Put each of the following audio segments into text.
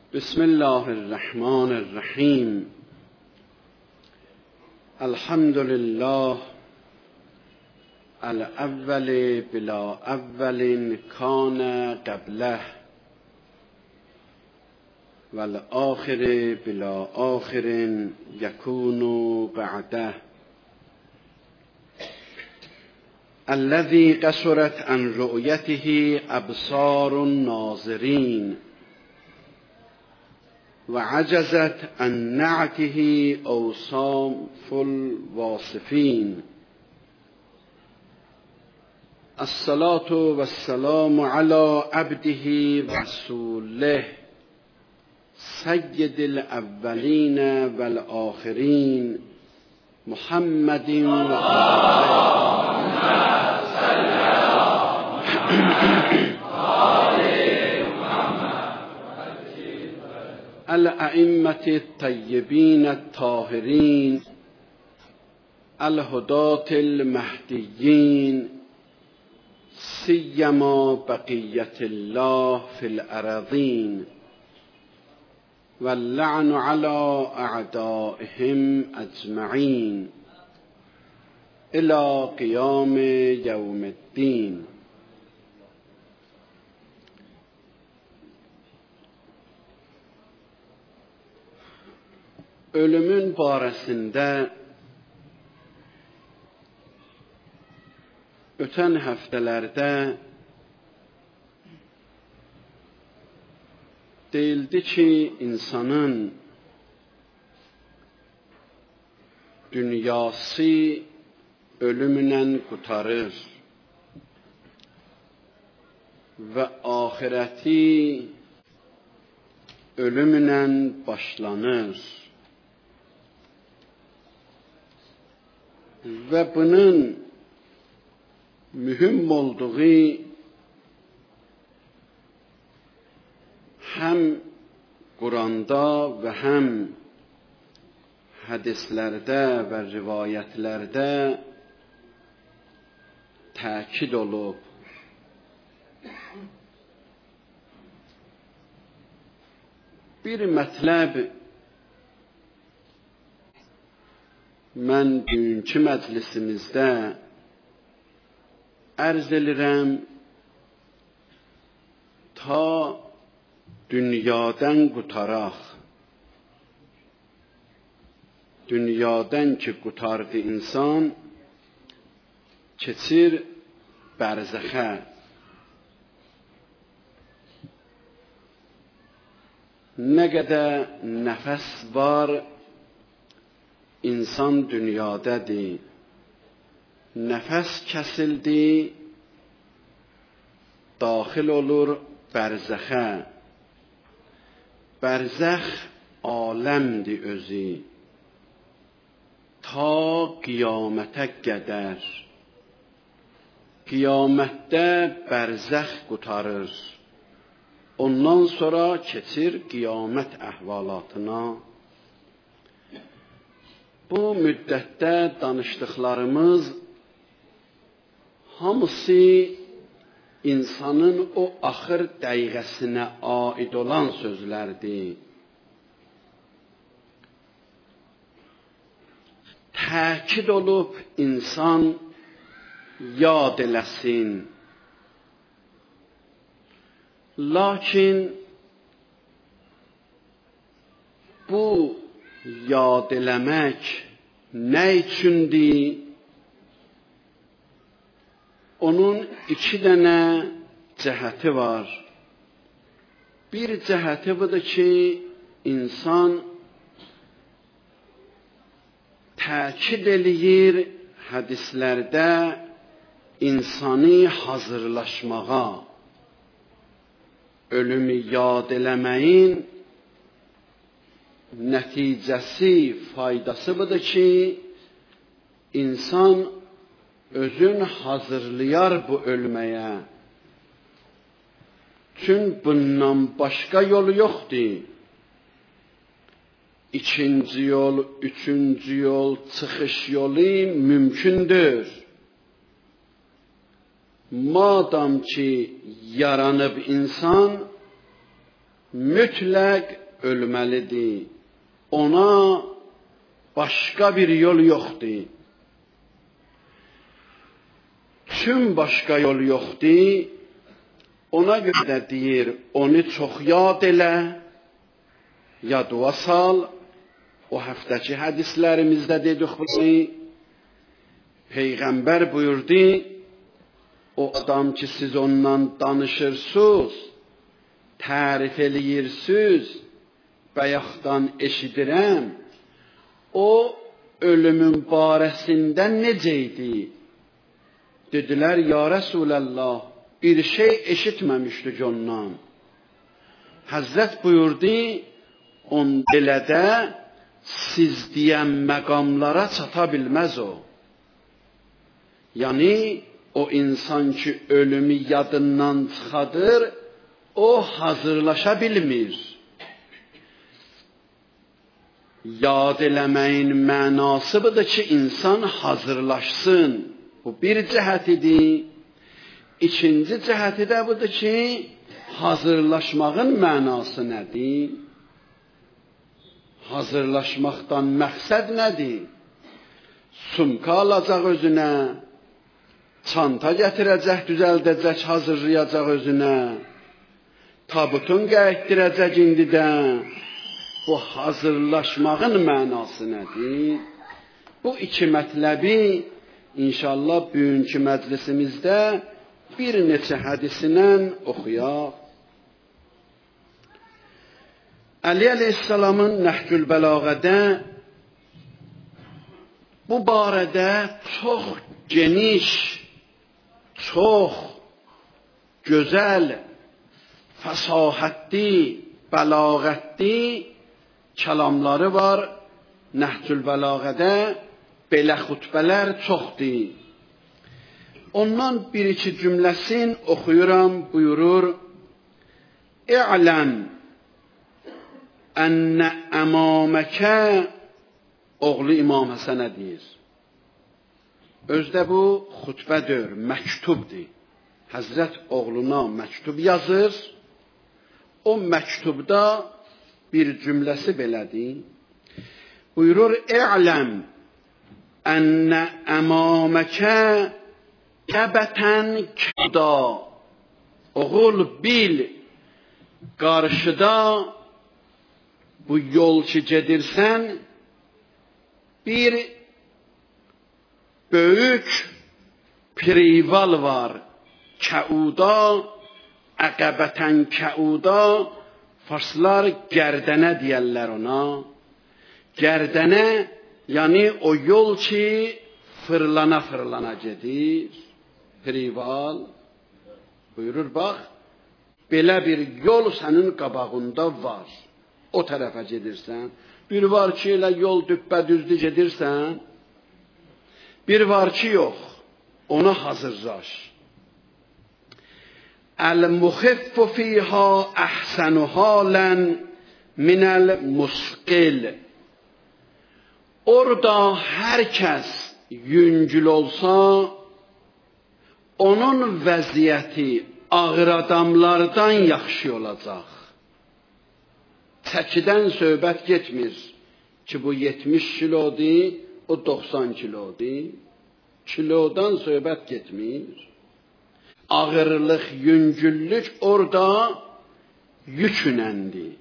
بسم الله الرحمن الرحیم. الحمد لله الاول بلا اول کان قبله والآخر بلا آخر یکون بعده الذي قصرت عن رؤيته ابصار الناظرين وعجزت عن نعته اوصاف الواصفين. الصلاة والسلام على عبده ورسوله سید الاولین والآخرین محمد و الائمة الطیبین الطاهرین الهداة المهدیین سیما بقیة الله فی الارضین واللعن على اعدائهم اجمعین الى قیام یوم الدین. Ölümün barəsində ötən həftələrdə deyildi ki, insanın dünyası ölümlə qurtarır və axirəti ölümlə başlanır. Və bunun mühüm olduğu həm Quranda və həm hədislərdə və rivayətlərdə təkid olub. Bir mətləb mən bugünkü məclisimizdə ərz edirəm ta dünyadan qurtaraq. Dünyadan ki qurtardı insan, keçir bərzəxə. Nə qədər nəfəs var, insan dünyadadır. Nəfəs kəsildi, daxil olur bərzəxə. Bərzəx aləmdir özü. Ta qiyamətə qədər. Qiyamətdə bərzəx qurtarır. Ondan sonra keçir qiyamət əhvalatına. Bu müddətdə danışdıqlarımız hamısı insanın o axır dəqiqəsinə aid olan sözlərdir. Təkid olub insan yad eləsin. Lakin bu yad eləmək nə üçündür? Onun iki dənə cəhəti var. Bir cəhəti budur ki, insan təkid eləyir hədislərdə insani hazırlaşmağa. Ölümü yad eləməyin nəticəsi, faydası budur ki, insan özün hazırlayar bu ölməyə. Çünki bundan başqa yolu yoxdur. İkinci yol, üçüncü yol, çıxış yolu mümkündür. Madam ki yaranıb insan, mütləq ölməlidir. Ona başqa bir yol yoxdur. Tüm başqa yol yoxdur. Ona görə də deyir, onu çox yad elə, yadıva sal. O həftəki hədislərimizdə dedik bunu. Peyğəmbər buyurdu, o adam ki siz ondan danışırsınız, tərif eləyirsiniz, bayaqdan eşidirəm, o ölümün barəsində necə idi? Dedilər, ya Rəsuləllah, bir şey eşitməmişdik ondan. Həzrət buyurdu, on belədə siz deyən məqamlara çata bilməz o. Yəni, o insan ki ölümü yadından çıxadır, o hazırlaşa bilmir. Yad eləməyin mənası budur ki, insan hazırlaşsın. Bu bir cəhətidir. İkinci cəhəti də budur ki, hazırlaşmağın mənası nədir? Hazırlaşmaqdan məqsəd nədir? Sumka alacaq özünə, çanta gətirəcək, düzəldəcək, hazırlayacaq özünə, tabutun qayıtdıracaq indidən. Bu hazırlaşmağın mənası nədir? Bu iki mətləbi İnşallah bugünkü məclisimizdə bir neçə hədisilə oxuyaq. Əli əleyhissalamın Nəhcül Bəlağədə bu barədə çox geniş, çox gözəl, fəsahətli, bəlağətli kəlamları var. Nəhcül Bəlağədə belə xutbələr çoxdur. Ondan bir-iki cümləsin oxuyuram, buyurur. İ'ləm ənə əmaməkə, oğlu İmam Həsənə deyir. Özdə bu xutbədir, məktubdur. Həzrət oğluna məktub yazır. O məktubda bir cümləsi belədir. Buyurur, İ'ləm ənə əmaməkə kəbətən kəda. Oğul bil, qarşıda bu yol ki gedirsən, bir böyük prival var. Kəuda, əqəbətən kəuda, farslar gərdənə deyərlər ona. Gərdənə, yəni o yol ki fırlana gedir. Prival. Buyurur, bax, belə bir yol sənin qabağında var. O tərəfə gedirsən. Bir var ki, elə yol düppədüzdü gedirsən. Bir var ki, yox. Ona hazırlaş. Əl-muxiffu fiyha əhsənu halən minəl musqil. Orada hər kəs yüngül olsa, onun vəziyyəti ağır adamlardan yaxşı olacaq. Çəkidən söhbət getmir ki, bu 70 kilodur, o 90 kilodur. Kilodan söhbət getmir. Ağırlıq, yüngüllük orada yükünəndir.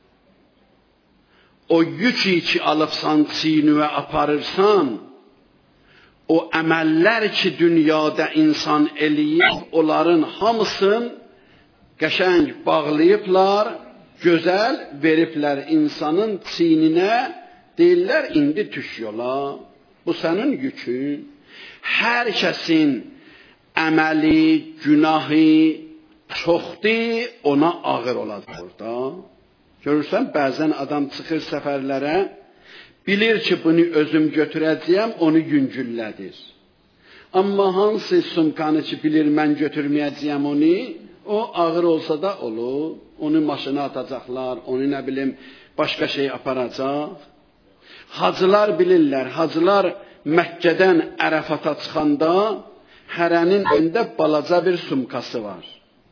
O yükü ki alıbsan, çiynüvə aparırsan, o əməllər ki dünyada insan eləyib, onların hamısın qəşəng bağlayıblar, gözəl veriblər insanın çiyninə, deyirlər, indi düş yola, bu sənin yükün. Hər kəsin əməli, günahı çoxdur, ona ağır olacaq orada. Görürsən, bəzən adam çıxır səfərlərə, bilir ki, bunu özüm götürəcəyəm, onu yüngüllədir. Amma hansı sumkanı ki, bilir mən götürməyəcəyəm onu, o ağır olsa da olur. Onu maşına atacaqlar, onu nə bilim, başqa şey aparacaq. Hacılar bilirlər, hacılar Məkkədən Ərəfata çıxanda hərənin önündə balaca bir sumkası var.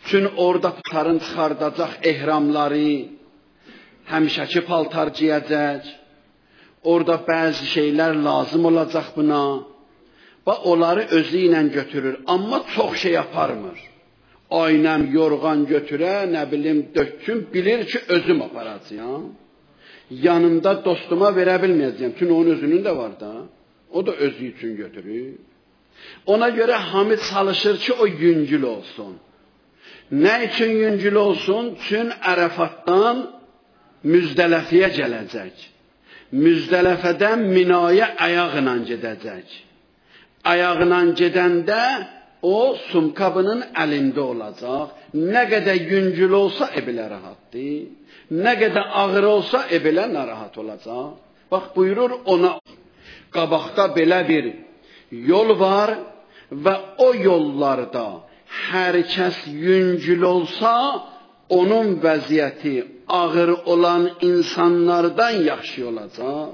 Çün orada paltarın çıxardacaq ehramları, həmişəki paltar giyəcək. Orada bəzi şeylər lazım olacaq buna. Və onları özü ilə götürür. Amma çox şey aparmır. Aynəm, yorğan götürə, nə bilim, dökün, bilir ki, özüm aparacağım. Yanımda dostuma verə bilməyəcəyim. Çünki onun özünün də var da. O da özü üçün götürür. Ona görə hamı çalışır ki, o yüngül olsun. Nə üçün yüngül olsun? Çünki Ərəfatdan Müzdələfiyə gələcək. Müzdələfədən Minaya ayaqla gedəcək. Ayağla gedəndə o sumkabının əlində olacaq. Nə qədər yüngül olsa belə rahatdır. Nə qədər ağır olsa belə narahat olacaq. Bax buyurur ona, qabaqda belə bir yol var və o yollarda hər kəs yüngül olsa, onun vəziyyəti ağır olan insanlardan yaxşı olacaq.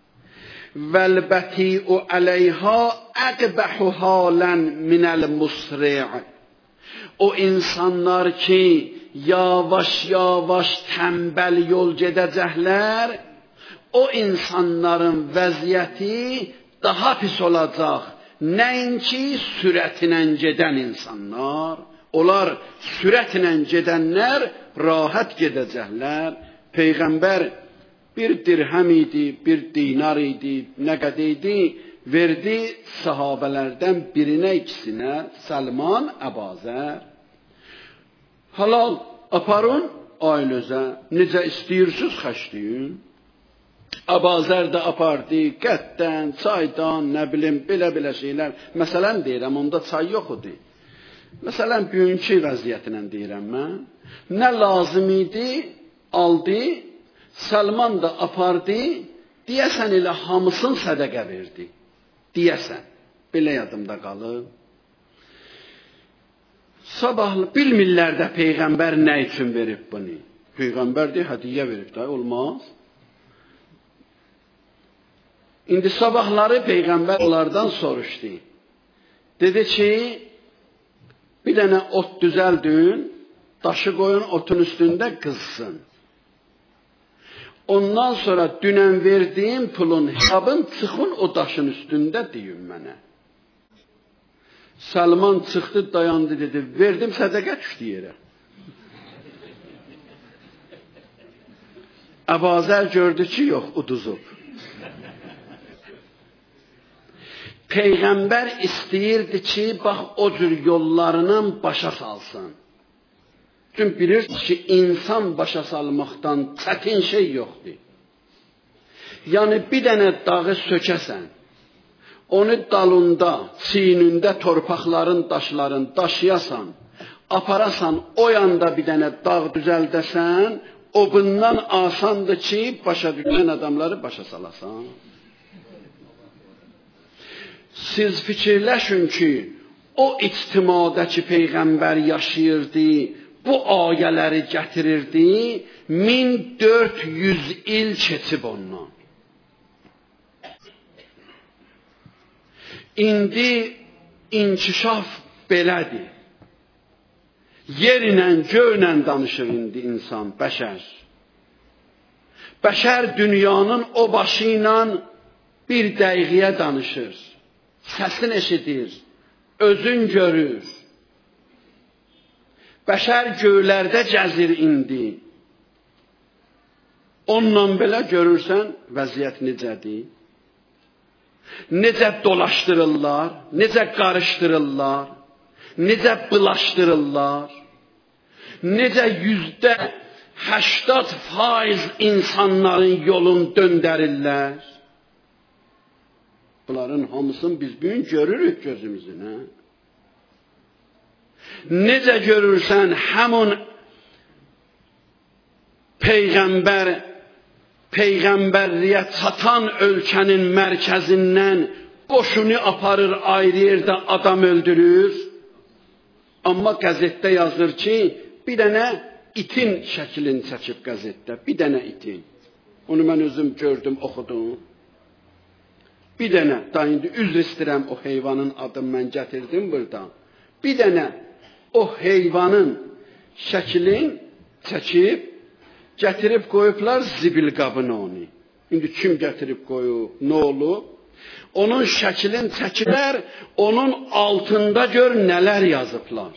Vəlbəti'u əleyhə əqbəhu halən minəl musri'. O insanlar ki, yavaş-yavaş tənbəl yol gedəcəklər, o insanların vəziyyəti daha pis olacaq. Nəinki sürətlə gedən insanlar, onlar sürətlə gedənlər rahat gedəcəklər. Peyğəmbər bir dirhəm idi, bir dinar idi, nə qədər idi, verdi sahabələrdən birinə, ikisinə, Səlman, Əbazər. Halal aparın ailənizə, necə istəyirsiniz xərcləyin. Əbazər də apardı, qətdən, çaydan, nə bilim, belə şeylər. Məsələn deyirəm, onda çay yox idi. Məsələn, bugünkü vəziyyətlə deyirəm mən. Nə lazım idi, aldı, Səlman da apardı, deyəsən elə hamısını sədəqə verdi. Deyəsən, belə yadımda qalır. Sabahlı bilmirlər də Peyğəmbər nə üçün verib bunu. Peyğəmbər deyir, hədiyyə verib də, olmaz. İndi sabahları Peyğəmbər onlardan soruşdu. Dedi ki, bir dənə ot düzəldin, daşı qoyun, otun üstündə qızsın. Ondan sonra dünən verdiyim pulun hesabın çıxın o daşın üstündə deyin mənə. Səlman çıxdı, dayandı, dedi, verdim sədəqə düşdü yerə. Əbazər gördü ki, yox, uduzub. Peyğəmbər istəyirdi ki, bax o cür yollarının başa salsın. Çünki bilirsiniz ki, insan başa salmaqdan çətin şey yoxdur. Yəni bir dənə dağı sökəsən, onu dalında, çiynində torpaqların, daşların daşıyasan, aparasan, o yanda bir dənə dağ düzəldəsən, o bundan asandır ki, başa düşən adamları başa salasan. Siz fikirləşin ki, o ictimadakı Peyğəmbər yaşayırdı, bu ayələri gətirirdi, 1400 il keçib ondan. İndi inkişaf belədir. Yerlə, göylə danışır indi insan, bəşər. Bəşər dünyanın o başı ilə bir dəqiqəyə danışır. Səsini eşidir, özün görür. Bəşər göylərdə gəzir indi. Onunla belə görürsən, vəziyyət necədir? Necə dolaşdırırlar, necə qarışdırırlar, necə bulaşdırırlar, necə %80% insanların yolunu döndərirlər. Bunların hamısını biz bugün görürük gözümüzünə. Necə görürsən, həmin Peyğəmbərliyə çatan ölkənin mərkəzindən qoşunu aparır, ayrı yerdə adam öldürür. Amma qəzetdə yazır ki, bir dənə itin şəklini çəkib qəzetdə, bir dənə itin. Onu mən özüm gördüm, oxudum. Bir dənə, da indi üzr istəyirəm o heyvanın adını mən gətirdim burada. Bir dənə o heyvanın şəklin çəkib, gətirib qoyublar zibil qabına onu. İndi kim gətirib qoyub, nə olub? Onun şəklin çəkilər, onun altında gör nələr yazıblar.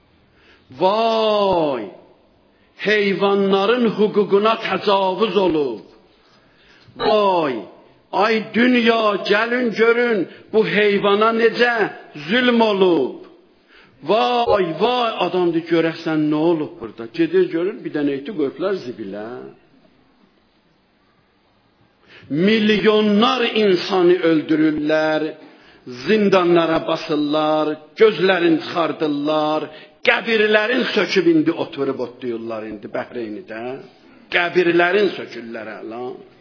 Vay! Heyvanların hüququna təcavüz olub. Vay! Ay dünya, gəlin görün, bu heyvana necə zülm olub. Vay, vay, adamdır, görəsən nə olub burada? Gedir görür, bir dənə eti qoyublar zibilə. Milyonlar insanı öldürürlər, zindanlara basırlar, gözlərini çıxardırlar, qəbirlərin söküb indi oturub otlayırlar indi Bəhreynidə. Qəbirlərin sökürlər hələ.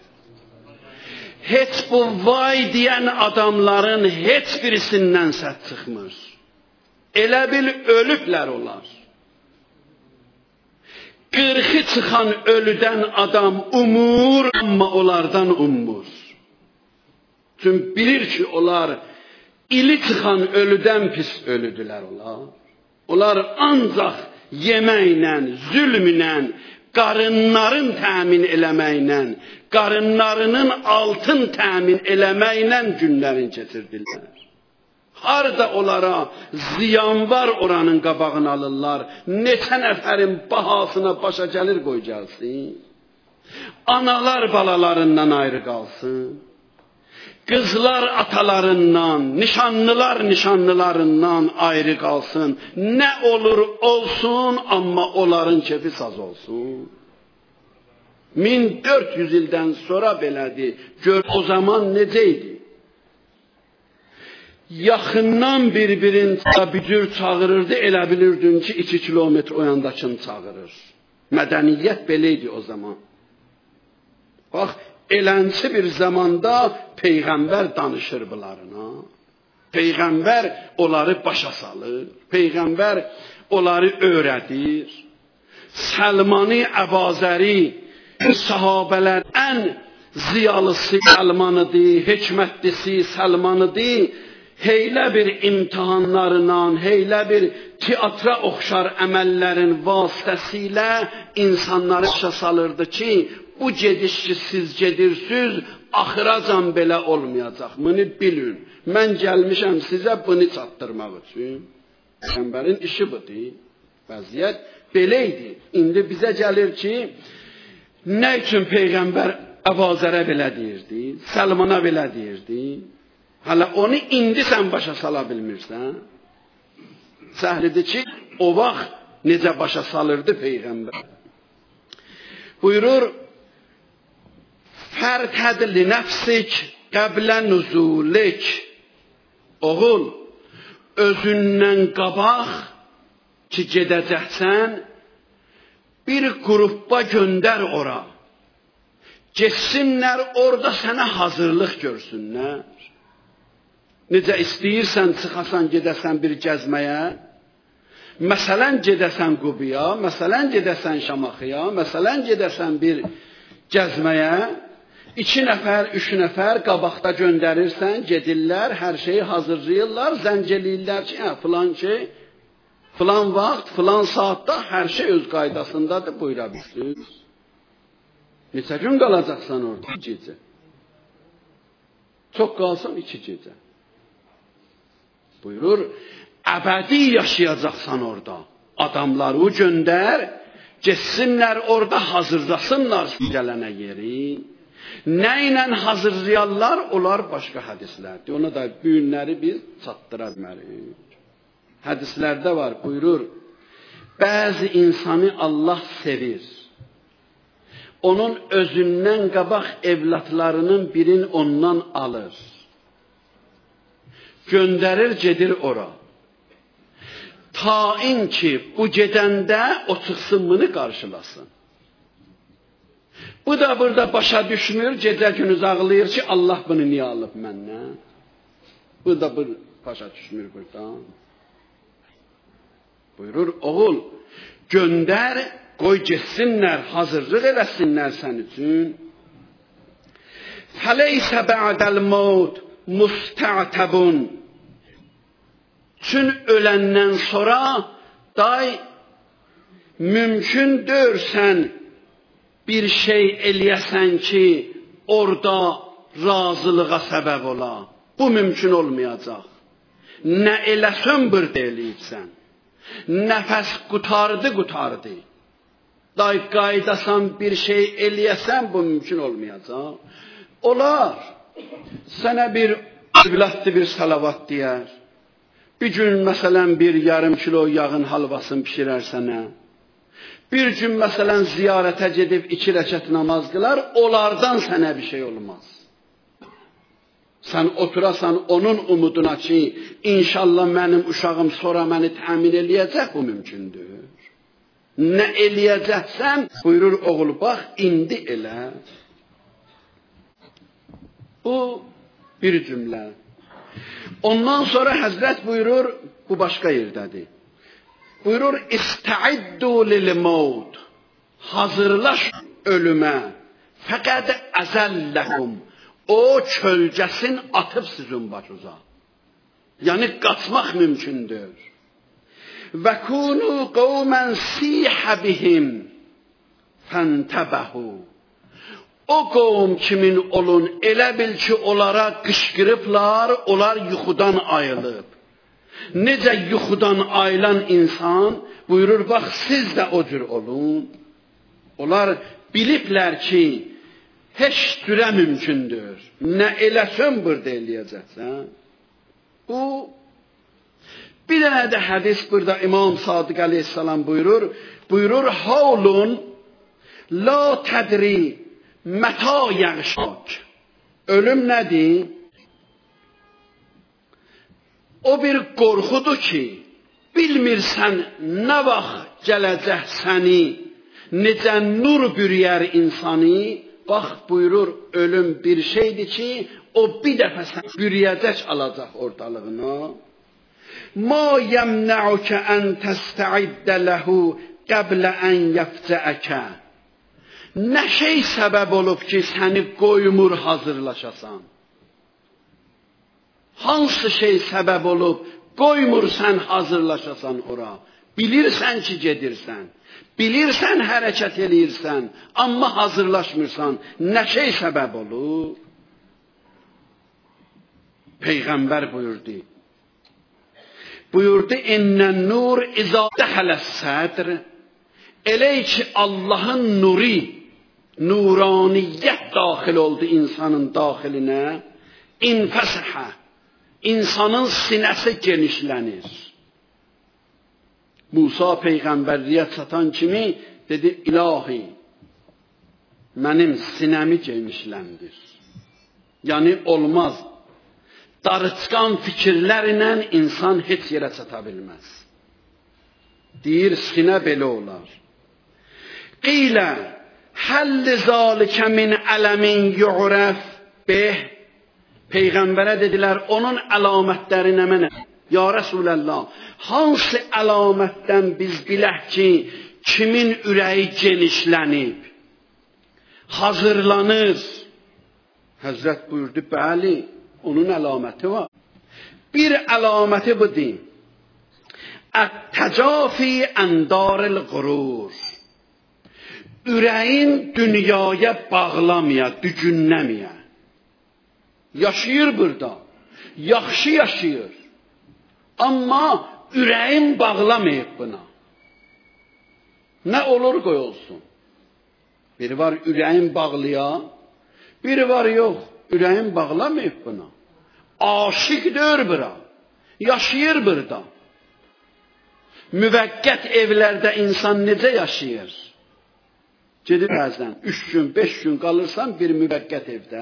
Heç bu vay deyən adamların heç birisindən səs çıxmır. Elə bil ölüblər olar. 40'ı çıxan ölüdən adam umur, amma onlardan ummur. Çünki bilir ki, onlar ili çıxan ölüdən pis ölüdülər onlar. Onlar ancaq yeməklə, zülmlə, qarınların təmin eləməklə, qarınlarının altın təmin eləməklə günlərini keçirdilər. Harda onlara ziyan var oranın qabağını alırlar. Neçə nəfərin bahasına başa gəlir qoy gəlsin. Analar balalarından ayrı qalsın. Qızlar atalarından, nişanlılar nişanlılarından ayrı qalsın. Nə olur olsun, amma onların kefi saz olsun. 1400 ildən sonra belədir. Gör o zaman necəydi? Yaxından bir-birin bücür çağırırdı, elə bilirdin ki 2 kilometr o yandakını çağırır. Mədəniyyət beləydi o zaman. Bax, elənçi bir zamanda Peyğəmbər danışır bunlarına. Peyğəmbər onları başa salır. Peyğəmbər onları öyrədir. Səlmani Əbazəri sahabələr ən ziyalısı Səlmanıdır, hikmətlisi Səlmanıdır. Heylə bir imtihanlarından, heylə bir teatra oxşar əməllərin vasitəsilə insanları başa salırdı ki, bu gediş ki siz gedirsiniz, axıracan belə olmayacaq. Bunu bilin. Mən gəlmişəm sizə bunu çatdırmaq üçün. Peyğəmbərin işi budur. Vəziyyət belə idi. İndi bizə gəlir ki, nə üçün Peyğəmbər Əbazərə belə deyirdi, Səlmana belə deyirdi? Hala onu indi sən başa sala bilmirsən. Səhlidir ki, o vaxt necə başa salırdı Peyğəmbər. Buyurur, fərtəd li nəfsik qəblə nüzulik. Oğul, özündən qabaq ki gedəcəksən, bir qruppa göndər ora. Getsinlər orada sənə hazırlıq görsünlər. Necə istəyirsən çıxasan gedəsən bir gəzməyə, məsələn gedəsən Qubiya, məsələn gedəsən Şamaxıya, məsələn gedəsən bir gəzməyə, 2 nəfər, 3 nəfər qabaqda göndərirsən, gedirlər, hər şeyi hazırlayırlar, zəng eləyirlər ki, filan şey, filan vaxt, filan saatda hər şey öz qaydasındadır, buyura bilirsiniz. Neçə gün qalacaqsan orada? 2 gecə. Çox qalsan 2 gecə. Buyurur, əbədi yaşayacaqsan orada. Adamları göndər, getsinlər orada hazırlasınlar gələnə yeri. Nə ilə hazırlayarlar, onlar başqa hədislərdir. Ona da bu günləri biz çatdıra bilmərik. Hədislərdə var, buyurur, bəzi insanı Allah sevir. Onun özündən qabaq evlatlarının birini ondan alır. Göndərir, gedir ora. Tayin ki, bu gedəndə o çıxsın bunu qarşılasın. Bu da burada başa düşmür, gecə günüz ağlayır ki, Allah bunu niyə alıb məndən? Bu da başa düşmür burada. Buyurur, oğul, göndər, qoy getsinlər, hazırlıq eləsinlər sən üçün. Fəleysə bə'dəl mevt musta'tabun. Çün öləndən sonra day mümkündür sən bir şey eləyəsən ki, orada razılığa səbəb ola. Bu mümkün olmayacaq. Nə eləsən burada eləyibsən. Nəfəs qutardı. Qaydasan bir şey eləyəsən bu mümkün olmayacaq. Olar. Sənə bir övladlı bir salavat deyər. Bir gün məsələn bir yarım kilo yağın halvasını pişirər sənə. Bir gün məsələn ziyarətə gedib 2 rəkət namaz qılar, onlardan sənə bir şey olmaz. Sən oturasan onun umuduna ki, inşallah mənim uşağım sonra məni təmin eləyəcək, bu mümkündür. Nə eləyəcəksən, buyurur oğul, bax, indi elə. Bu bir cümlə. Ondan sonra Həzrət buyurur, bu başqa yerdədir. Buyurur, İstəiddu lil-mevt. Hazırlaş ölümə. Fəqəd əzəlləhum. O kölgəsin atıb sizin başınıza. Yəni qaçmaq mümkündür. Və kunu qawman sihə bihim fəntəbəhu. O qovm kimin olun, elə bil ki, onlara qışqırıblar, onlar yuxudan ayılıb. Necə yuxudan ayılan insan, buyurur, bax, siz də o cür olun. Onlar biliblər ki, heç cürə mümkündür. Nə eləsən burada eləyəcəksən. Bu, bir dənə də hədis burada İmam Sadiq aleyhissalam buyurur, havlun la tədri mətə yəğşak. Ölüm nədir? O bir qorxudur ki, bilmirsən nə vaxt gələcək səni, necə nur bürüyər insanı. Bax, buyurur, ölüm bir şeydir ki, o bir dəfə sən bürüyəcək alacaq ortalığına. Ma yəmnəukə ən təstəiddə ləhu qəblə ən yəfcəəkə. Nə şey səbəb olub ki, səni qoymur hazırlaşasan? Hansı şey səbəb olub, qoymur sən hazırlaşasan ora? Bilirsən ki, gedirsən. Bilirsən, hərəkət eləyirsən, amma hazırlaşmırsan. Nə şey səbəb olub? Peyğəmbər buyurdu, İnnən nur izə dəxələs sədr. Elə ki, Allahın nuri, nuraniyyət daxil oldu insanın daxilinə, infəsəhə, insanın sinəsi genişlənir. Musa Peyğəmbərliyə çatan kimi dedi, ilahi, mənim sinəmi genişləndir. Yəni olmaz. Darıçqan fikirlərlə insan heç yerə çata bilməz. Deyir, sinə belə olar. Qilə, həlli zalikə min ələmin yu'rəf beh. Peyğəmbərə dedilər, onun əlamətlərinə mənə. Ya Rəsuləllah, hansı əlamətdən biz bilək ki, kimin ürəyi genişlənib, hazırlanır? Həzrət buyurdu, bəli, onun əlaməti var. Bir əlaməti budur. Ət-təcafi ən-daril qurur. Ürəyin dünyaya bağlamaya, dügünləməyə. Yaşayır burada, yaxşı yaşayır. Amma ürəyin bağlamayıb buna. Nə olur qoy olsun. Biri var ürəyin bağlayan, biri var yox, ürəyin bağlamayıb buna. Aşıqdır bura, yaşayır burada. Müvəqqət evlərdə insan necə yaşayır? Gedib bəzən 3 gün, 5 gün qalırsan bir müvəqqət evdə.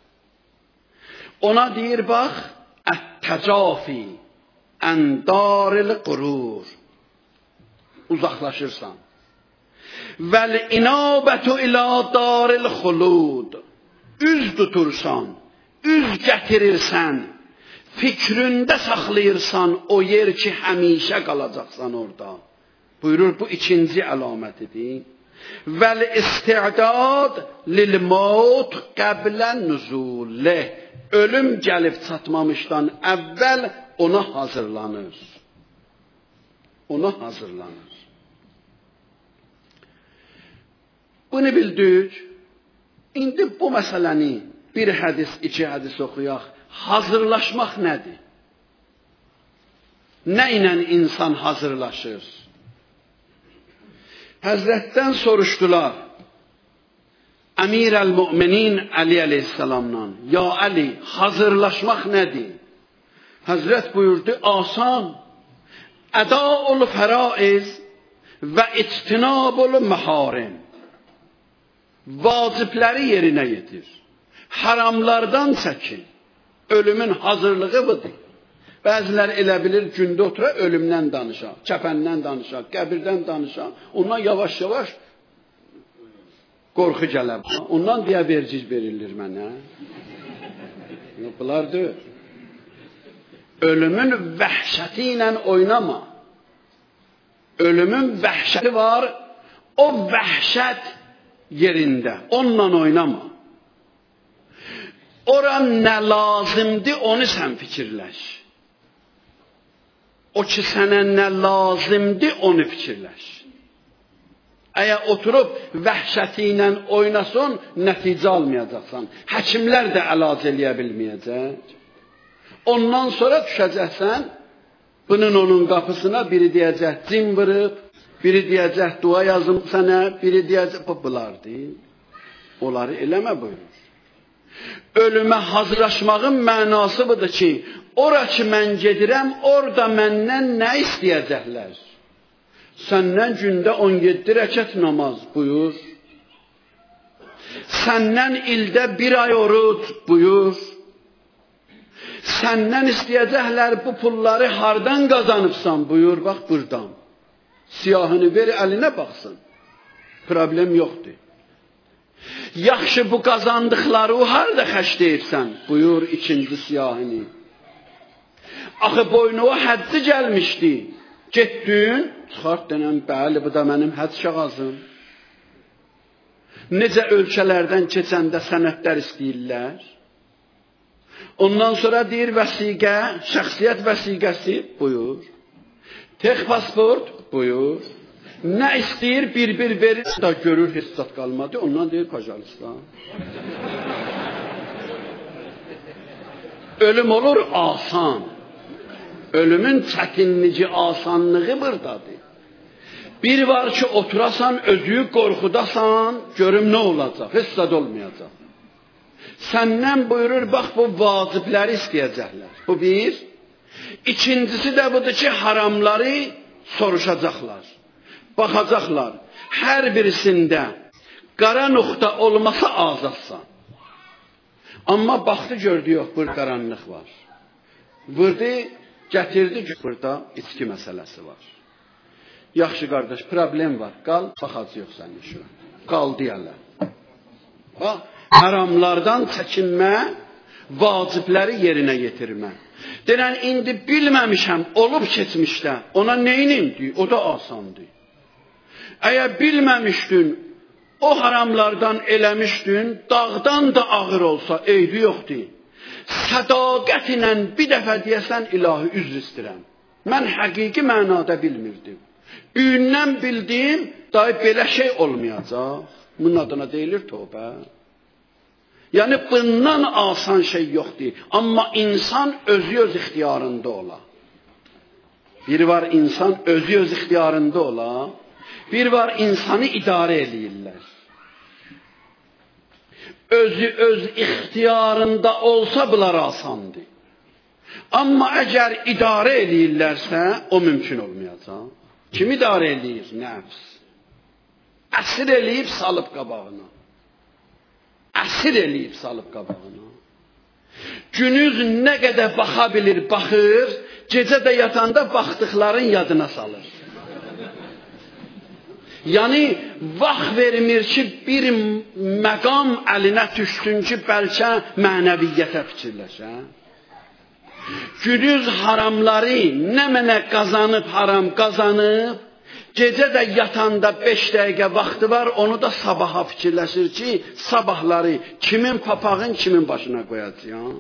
Ona deyir, bax, ət-təcafi ən-daril qurur. Uzaqlaşırsan. Vəl-inabətu ilə daril xulud. Üz tutursan, üz gətirirsən, fikrində saxlayırsan o yer ki, həmişə qalacaqsan orada. Buyurur, bu ikinci əlamətidir. Vəl-istidad lil-mevt qəblə nüzulih. Ölüm gəlib çatmamışdan əvvəl ona hazırlanır. Ona hazırlanır. Bunu bildik. İndi bu məsələni bir hədis, iki hədis oxuyaq. Hazırlaşmaq nədir? Nə ilə insan hazırlaşır? Həzrətdən soruşdular. Əmir-əl-Müminin Ali əleyhissalamdan. Ya Ali, hazırlaşmaq nədir? Həzrət buyurdu, asan. Əda'ul fəraiz və ictinabul məharim. Vacibləri yerinə yetir. Haramlardan çəkin. Ölümün hazırlığı budur. Bəziləri elə bilir, gündə otura ölümdən danışaq, kəpəndən danışaq, qəbirdən danışaq. Ondan yavaş-yavaş qorxu gələr. Ondan deyə vercic verilir mənə. Bunlar deyil. Ölümün vəhşəti ilə oynama. Ölümün vəhşəti var, o vəhşət yerində. Onunla oynama. Ora nə lazımdır, onu sən fikirləş. O ki sənə nə lazımdır, onu fikirləş. Əgər oturub vəhşəti ilə oynasın, nəticə almayacaqsan. Həkimlər də əlac eləyə bilməyəcək. Ondan sonra düşəcəksən, bunun onun qapısına biri deyəcək, cin vırıb, biri deyəcək, dua yazım sənə, biri deyəcək, bunlardır. Onları eləmə buyurur. Ölümə hazırlaşmağın mənası budur ki, ora ki mən gedirəm, orada məndən nə istəyəcəklər? Səndən gündə 17 rəkət namaz buyur. Səndən ildə 1 ay oruc buyur. Səndən istəyəcəklər bu pulları hardan qazanıbsan buyur, bax buradan. Siyahını ver, əlinə baxsın. Problem yoxdur. Yaxşı bu qazandıqları harada xərcləyirsən? Buyur ikinci siyahını. Axı boynuna həddi gəlmişdi. Getdin, çıxart denən, bəli bu da mənim həcc kağızım. Necə ölkələrdən keçəndə sənədlər istəyirlər? Ondan sonra deyir vəsiqə, şəxsiyyət vəsiqəsi, buyur. Tek pasport, buyur. Nə istəyir bir-bir verir, da görür heç zat qalmadı, ondan deyir Pajaristan. Ölüm olur asan. Ölümün çətinliyi, asanlığı buradadır. Bir var ki oturasan, özüyü qorxudasan, görüm nə olacaq, heç zat olmayacaq. Səndən buyurur, bax bu vacibləri istəyəcəklər. Bu bir. İkincisi də budur ki, haramları soruşacaqlar. Baxacaqlar. Hər birisində qara nöqtə olmasa azadsan. Amma baxdı gördü, yox, burada qaranlıq var. Vurdu, gətirdi ki, burada içki məsələsi var. Yaxşı qardaş, problem var. Qal, baxacaq sənin şu. Qal deyərlər. Bax, haramlardan çəkinmə, vacibləri yerinə yetirmə. Denən, indi bilməmişəm, olub keçmişdə, ona neyinimdi? O da asandı. Əgər bilməmişdin, o haramlardan eləmişdin, dağdan da ağır olsa, eybi yoxdur. Sədaqət ilə bir dəfə deyəsən, ilahi üzr istəyirəm. Mən həqiqi mənada bilmirdim. Büyündən bildim, dahi belə şey olmayacaq. Bunun adına deyilir tövbə. Yəni bundan asan şey yoxdur. Amma insan özü öz ixtiyarında ola. Bir var insan özü öz ixtiyarında ola. Bir var insanı idarə eləyirlər. Özü öz ixtiyarında olsa bunlar asandır. Amma əgər idarə eləyirlərsə, o mümkün olmayacaq. Kim idarə eləyir? Nəfs. Əsir eləyib salıb qabağına. Əsir eləyib salıb qabağına. Günüz nə qədər baxa bilir, baxır, gecə də yatanda baxdıqların yadına salır. Yəni, vaxt vermir ki, bir məqam əlinə düşsün ki, bəlkə mənəviyyətə fikirləşə. Günüz haramları nə mənə qazanıb, haram qazanıb, gecə də yatanda 5 dəqiqə vaxtı var, onu da sabaha fikirləşir ki, sabahları kimin papağın kimin başına qoyacaq?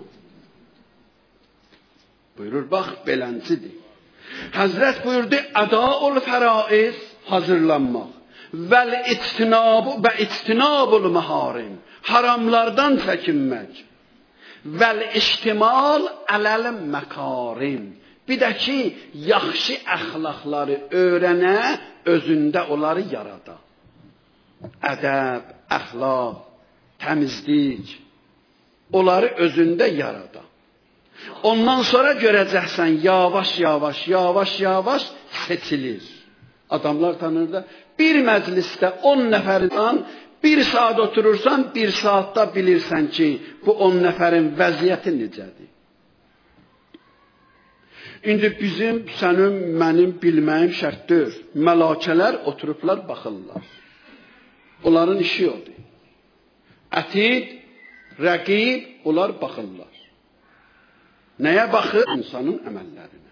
Buyurur, bax, beləncidir. Həzrət buyurdu, əda'ul fəraiz, hazırlanmaq. Vəl itinabu və itinabul maharim. Haramlardan çəkinmək. Vəl iştimal ələl məkarim. Bir də ki, yaxşı əxlaqları öyrənə, özündə onları yarada. Ədəb, əxlaq, təmizlik, onları özündə yarada. Ondan sonra görəcəksən, yavaş seçilir. Adamlar tanır da, bir məclisdə 10 nəfərdən 1 saat oturursan, 1 saatda bilirsən ki, bu 10 nəfərin vəziyyəti necədir. İndi bizim, sənin, mənim bilməyim şərtdir. Mələkələr oturublar, baxırlar. Onların işi odur. Ətid, rəqib, onlar baxırlar. Nəyə baxır? İnsanın əməllərinə.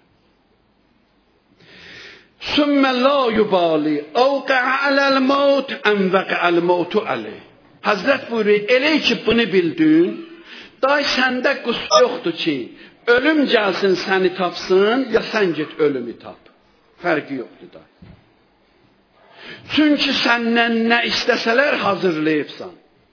Sümmə la yubali, əvqə'ə aləl-mevt, ənvəqə'əl-mevtu əleyh. Həzrət buyuruyor, elə ki bunu bildin, day səndə qüsur yoxdur ki, ölüm gəlsin səni tapsın, ya sən get ölümü tap. Fərqi yoxdur da. Çünki səndən nə istəsələr hazırlayıbsan.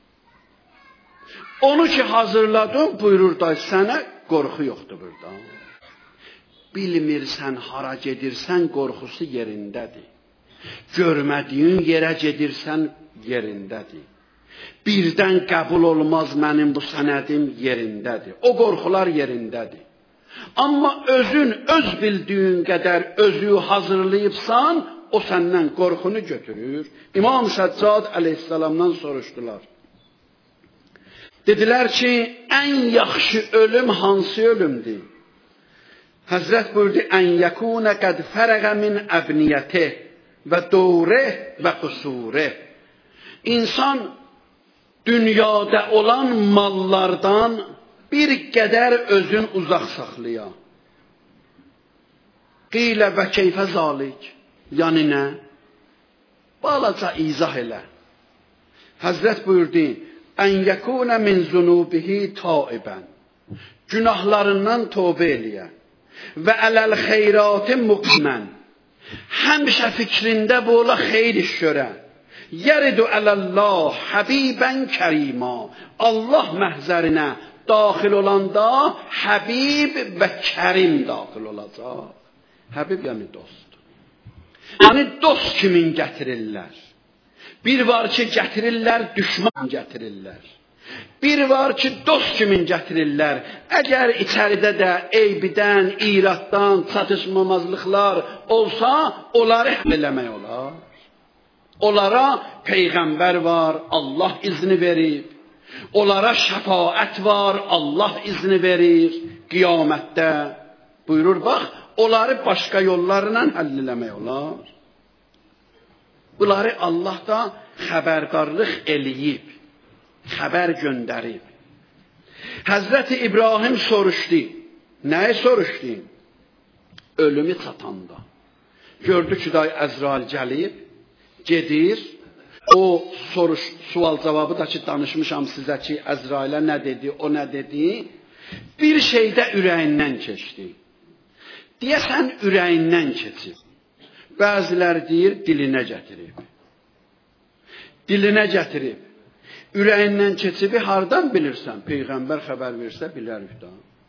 Onu ki hazırladın, buyurur da sənə qorxu yoxdur burada. Bilmirsən hara gedirsən, qorxusu yerindədir. Görmədiyin yerə gedirsən, yerindədir. Birdən qəbul olmaz mənim bu sənədim yerindədir. O qorxular yerindədir. Amma özün öz bildiyin qədər özü hazırlayıbsan, o səndən qorxunu götürür. İmam Səccad əleyhissalamdan soruşdular. Dedilər ki, ən yaxşı ölüm hansı ölümdür? Həzrət buyurdu, ən yəkunə qəd fərəqə min əbniyyətə və dövrə və qüsurə. İnsan dünyada olan mallardan bir qədər özün uzaq saxlaya. Qilə və keyfə zalik. Yəni nə? Balaca izah elə. Həzrət buyurdu, ən yəkunə min zunubihi taibən. Günahlarından tövbə eləyə. Və ələl xeyratı muqmən. Həmişə fikrində bu ola xeyr iş görə. Yəridu ələllah həbibən kərima. Allah məhzərinə daxil olanda həbib və kərim daxil olacaq. Həbib yəni dost. Yəni dost kimin gətirirlər? Bir var ki gətirirlər, düşman gətirirlər. Bir var ki dost kimin gətirirlər. Əgər içəridə də eybidən, iraddan, çatışmamazlıqlar olsa, onları həll eləmək olar. Onlara peyğəmbər var, Allah izni verib. Onlara şəfaət var, Allah izni verir. Qiyamətdə buyurur, bax, onları başqa yollarla həll eləmək olar. Bunları Allah da xəbərdarlıq eləyib, xəbər göndərib. Həzrəti İbrahim soruşdu. Nəyi soruşdu? Ölümü çatanda. Gördü ki, day Əzrail gəlib, gedir. O sual cavabı da ki, danışmışam sizə ki, Əzrailə nə dedi, o nə dedi. Bir şeydə ürəyindən keçdi. Deyəsən, ürəyindən keçib. Bəzilər deyir, dilinə gətirib. Dilinə gətirib. Ürəyindən keçibi hardan bilirsən? Peyğəmbər xəbər versə bilərik da.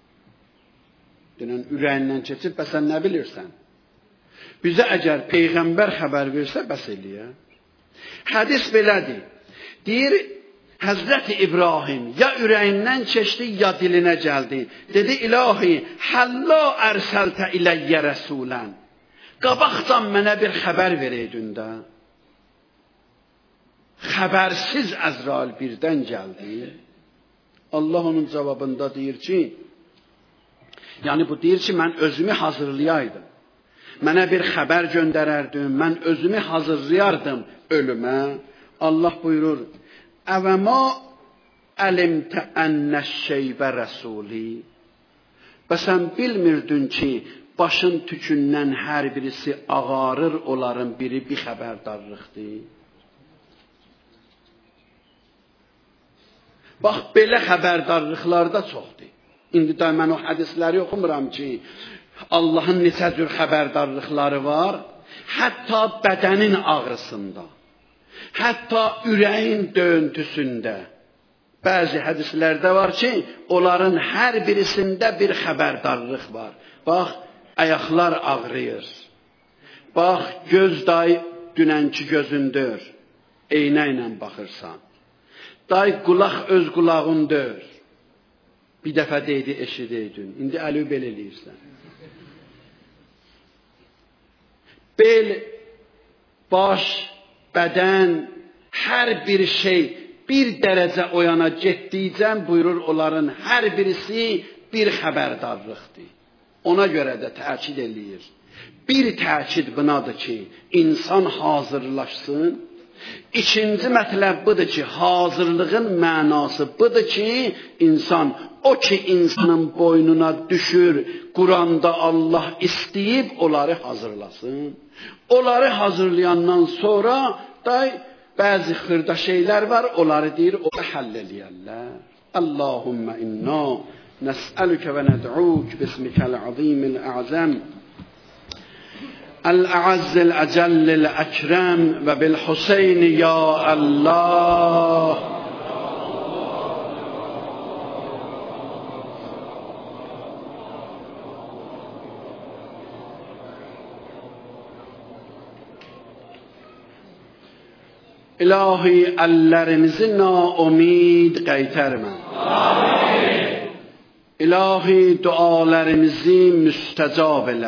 Deyən, ürəyindən keçib, bəs sən nə bilirsən? Bizə əgər Peyğəmbər xəbər versə, bəs eləyə. Hədis belədir. Deyir, Həzrəti İbrahim ya ürəyindən keçdi, ya dilinə gəldi. Dedi, ilahi, həlla ərsəltə iləyyə rəsulən. Qabaqdan mənə bir xəbər verəydin də. Xəbərsiz Əzrail birdən gəldi. Allah onun cavabında deyir ki, yəni bu deyir ki, mən özümü hazırlayaydım. Mənə bir xəbər göndərərdim, mən özümü hazırlayardım ölümə. Allah buyurur, əvəma əlimtə ənəşşeybə rəsuli. Və sən bilmirdin ki, başın tükündən hər birisi ağarır, onların biri bir xəbərdarlıqdır. Bax, belə xəbərdarlıqlarda çoxdur. İndi də mən o hədisləri oxumuram ki, Allahın neçə cür xəbərdarlıqları var. Hətta bədənin ağrısında. Hətta ürəyin döyüntüsündə. Bəzi hədislərdə var ki, onların hər birisində bir xəbərdarlıq var. Bax, ayaqlar ağrıyır. Bax, göz day dünənki gözündür. Eynə ilə baxırsan. Day qulaq öz qulağındır. Bir dəfə deydi, eşidiydin. İndi əli bel eləyirsən. Bel, baş, bədən, hər bir şey bir dərəcə o yana getdikcə buyurur, onların hər birisi bir xəbərdarlıqdır. Ona görə də təkid eləyir. Bir təkid bunadır ki, insan hazırlaşsın. İkinci mətləb budur ki, hazırlığın mənası budur ki, insan, o ki insanın boynuna düşür, Quranda Allah istəyib onları hazırlasın. Onları hazırlayandan sonra da bəzi xırda şeylər var, onları deyir, o həll eləyərlər. Allahümmə inna nəsəlükə və nəd'uk bismikəl azimil əzəm el-əazzil əcəllil əkrəm və bil-Hüseyni ya Allah. İlahi, əllərimizi naumid qaytarma. Amin. İlahi, dualarımızı müstəcab elə.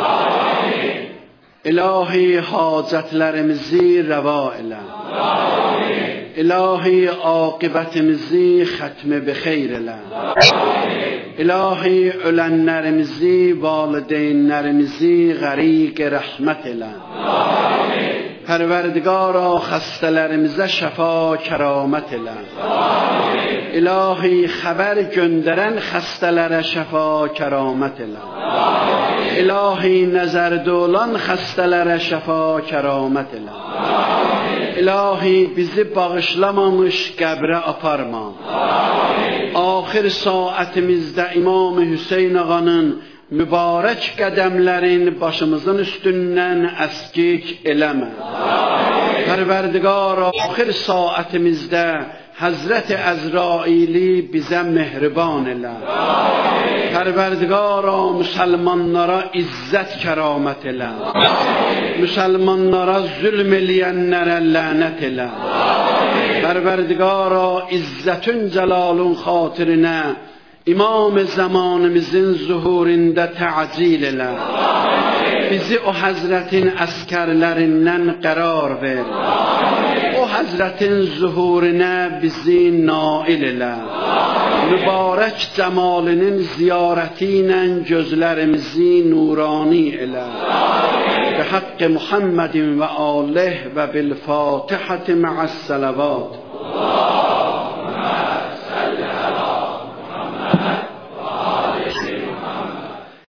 Amin. İlahi, hacətlərimizi rəva elə. Amin. İlahi, aqibətimizi xətmi bi xeyr elə. Amin. İlahi, ölənlərimizi, valideynlərimizi qəriq rəhmət elə. Amin. Pərverdigara xəstələrimizə şəfa kəramət elə. Amin. İlahi, xəbər göndərən xəstələrə şəfa kəramət elə. Amin. İlahi, nəzərdə olan xəstələrə şəfa kəramət elə. Amin. İlahi, bizi bağışlamamış qəbrə aparma. Amin. Axir saətimizdə İmam Hüseyn ağanın mübarək qədəmlərin başımızın üstündən əskik eləmə. Pərverdigara, axir saətimizdə Həzrət-i Əzraili bizə mehriban elə. Pərverdigara, müsəlmanlara izzət kəramət elə. Müsəlmanlara zülm eləyənlərə lənət elə. Pərverdigara, izzətün cəlalun xatirinə İmam zamanımızın zuhurunda təcil elə. Bizi o Həzrətin əskərlərindən qərar ver. O Həzrətin zuhuruna bizi nail elə. Mübarək cəmalinin ziyarəti ilə gözlərimizi nurani elə. Bi haqqi Muhammedin və alih və bil Fatihəti mə'əs-sələvat.